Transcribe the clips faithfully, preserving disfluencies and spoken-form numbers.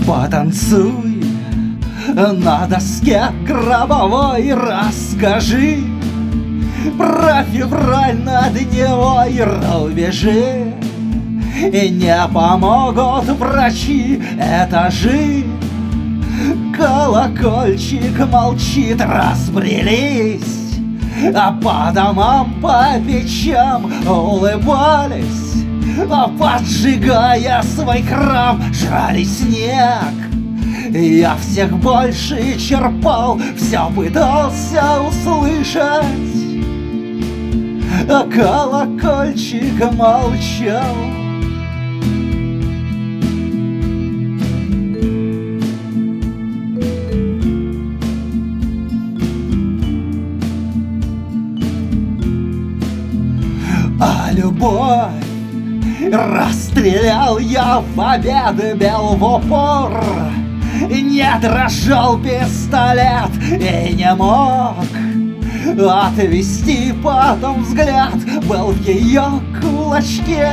Потанцуй на доске гробовой, расскажи про февраль на дневой рубежи. И не помогут врачи, этажи. Колокольчик молчит, разбрелись, а по домам, по печам улыбались, а поджигая свой храм, жрали снег. Я всех больше черпал, все пытался услышать, а колокольчик молчал. А любовь расстрелял я в победы, бел в упор. Не дрожал пистолет и не мог отвести потом взгляд, был в ее кулачке,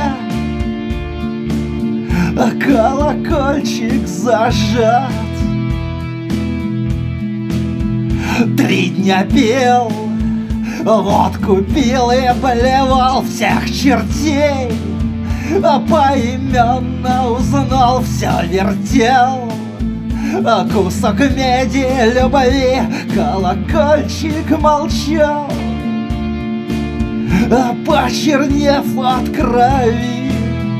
а колокольчик зажат. Три дня пил, водку пил и плевал всех чертей, а поименно узнал, все вертел кусок меди любви, колокольчик молчал, почернев от крови.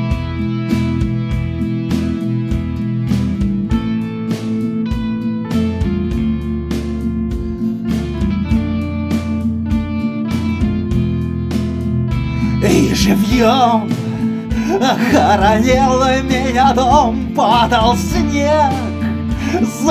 И живьем хоронил меня дом, падал снег.